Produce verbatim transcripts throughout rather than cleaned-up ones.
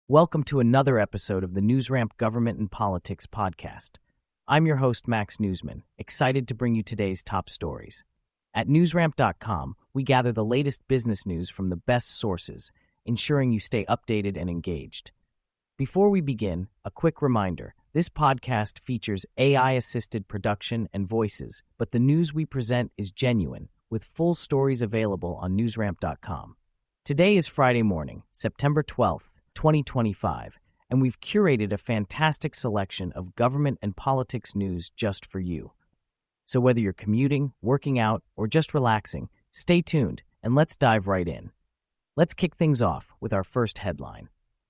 Welcome to another episode of the NewsRamp Government and Politics podcast. I'm your host, Max Newsman, excited to bring you today's top stories. At newsramp dot com, we gather the latest business news from the best sources, ensuring you stay updated and engaged. Before we begin, a quick reminder. This podcast features A I-assisted production and voices, but the news we present is genuine, with full stories available on newsramp dot com. Today is Friday morning, September twelfth, twenty twenty-five, and we've curated a fantastic selection of government and politics news just for you. So whether you're commuting, working out, or just relaxing, stay tuned and let's dive right in. Let's kick things off with our first headline.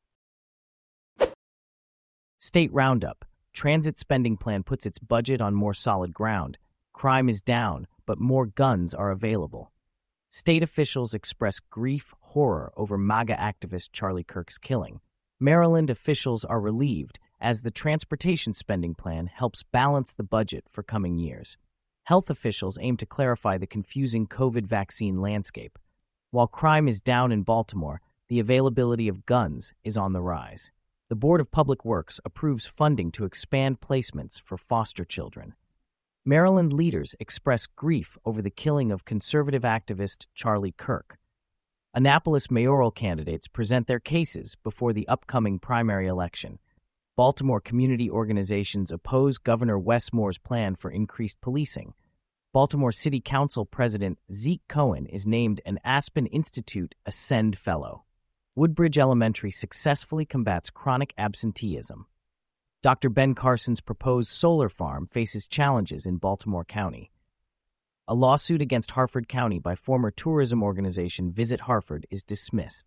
State Roundup. Transit spending plan puts its budget on more solid ground. Crime is down, but more guns are available. State officials express grief, horror over MAGA activist Charlie Kirk's killing. Maryland officials are relieved as the transportation spending plan helps balance the budget for coming years. Health officials aim to clarify the confusing COVID vaccine landscape. While crime is down in Baltimore, the availability of guns is on the rise. The Board of Public Works approves funding to expand placements for foster children. Maryland leaders express grief over the killing of conservative activist Charlie Kirk. Annapolis mayoral candidates present their cases before the upcoming primary election. Baltimore community organizations oppose Governor Wes Moore's plan for increased policing. Baltimore City Council President Zeke Cohen is named an Aspen Institute Ascend Fellow. Woodbridge Elementary successfully combats chronic absenteeism. Doctor Ben Carson's proposed solar farm faces challenges in Baltimore County. A lawsuit against Harford County by former tourism organization Visit Harford is dismissed.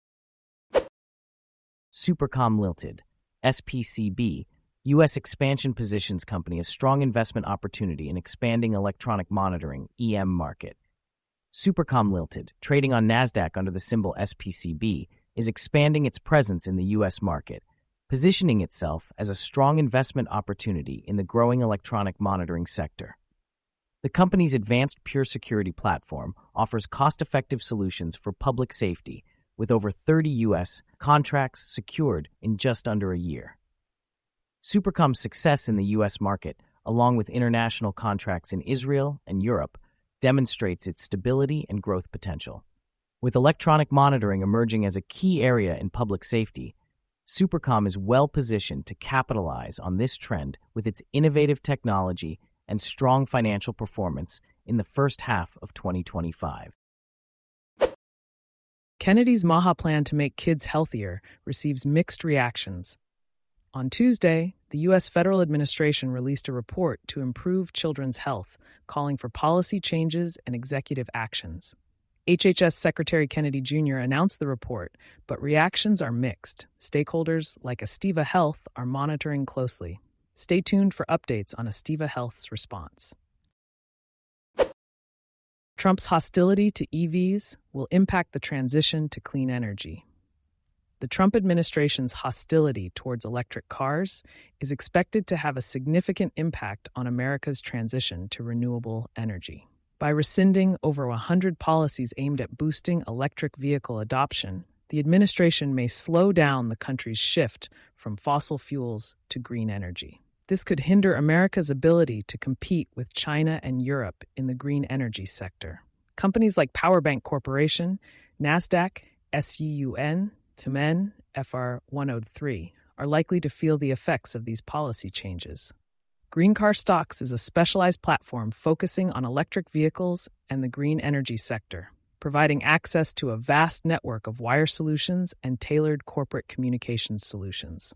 Supercom Limited, S P C B, U S expansion positions company a strong investment opportunity in expanding electronic monitoring E M market. Supercom Limited, trading on NASDAQ under the symbol S P C B, is expanding its presence in the U S market, positioning itself as a strong investment opportunity in the growing electronic monitoring sector. The company's advanced Pure Security platform offers cost-effective solutions for public safety, with over thirty U S contracts secured in just under a year. Supercom's success in the U S market, along with international contracts in Israel and Europe, demonstrates its stability and growth potential. With electronic monitoring emerging as a key area in public safety, Supercom is well-positioned to capitalize on this trend with its innovative technology and strong financial performance in the first half of twenty twenty-five. Kennedy's MAHA plan to make kids healthier receives mixed reactions. On Tuesday, the U S Federal Administration released a report to improve children's health, calling for policy changes and executive actions. H H S Secretary Kennedy Junior announced the report, but reactions are mixed. Stakeholders like Estiva Health are monitoring closely. Stay tuned for updates on Estiva Health's response. Trump's hostility to E Vs will impact the transition to clean energy. The Trump administration's hostility towards electric cars is expected to have a significant impact on America's transition to renewable energy. By rescinding over one hundred policies aimed at boosting electric vehicle adoption, the administration may slow down the country's shift from fossil fuels to green energy. This could hinder America's ability to compete with China and Europe in the green energy sector. Companies like Powerbank Corporation, NASDAQ, S U U N, Tumen, F R one oh three, are likely to feel the effects of these policy changes. Green Car Stocks is a specialized platform focusing on electric vehicles and the green energy sector, providing access to a vast network of wire solutions and tailored corporate communications solutions.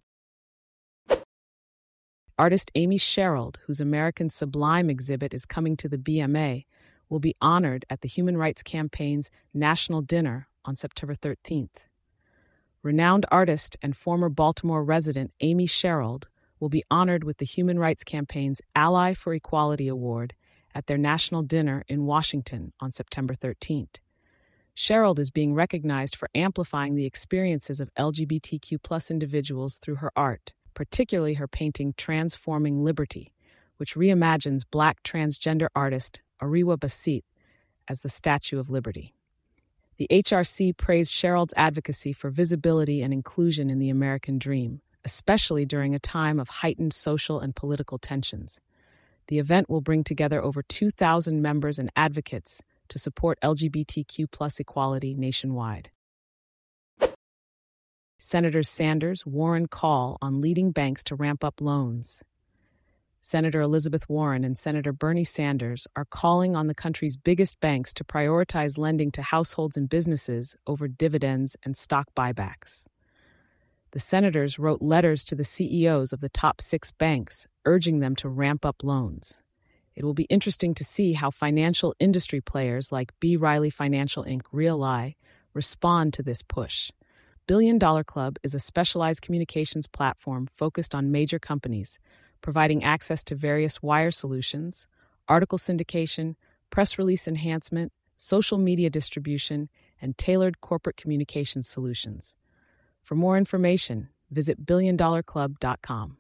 Artist Amy Sherald, whose American Sublime exhibit is coming to the B M A, will be honored at the Human Rights Campaign's National Dinner on September thirteenth. Renowned artist and former Baltimore resident Amy Sherald will be honored with the Human Rights Campaign's Ally for Equality Award at their national dinner in Washington on September thirteenth. Sherald is being recognized for amplifying the experiences of L G B T Q plus individuals through her art, particularly her painting Transforming Liberty, which reimagines Black transgender artist Ariwa Basit as the Statue of Liberty. The H R C praised Sherald's advocacy for visibility and inclusion in the American dream, especially during a time of heightened social and political tensions. The event will bring together over two thousand members and advocates to support L G B T Q plus equality nationwide. Senators Sanders, Warren call on leading banks to ramp up loans. Senator Elizabeth Warren and Senator Bernie Sanders are calling on the country's biggest banks to prioritize lending to households and businesses over dividends and stock buybacks. The senators wrote letters to the C E Os of the top six banks, urging them to ramp up loans. It will be interesting to see how financial industry players like B. Riley Financial Incorporated, RealI, respond to this push. Billion Dollar Club is a specialized communications platform focused on major companies, providing access to various wire solutions, article syndication, press release enhancement, social media distribution, and tailored corporate communications solutions. For more information, visit billion dollar club dot com.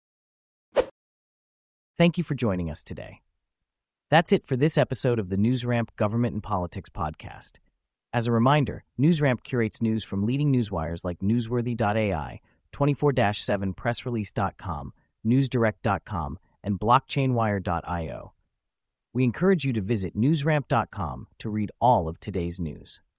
Thank you for joining us today. That's it for this episode of the NewsRamp Government and Politics podcast. As a reminder, NewsRamp curates news from leading newswires like newsworthy dot A I, twenty-four seven press release dot com, newsdirect dot com, and blockchain wire dot io. We encourage you to visit newsramp dot com to read all of today's news.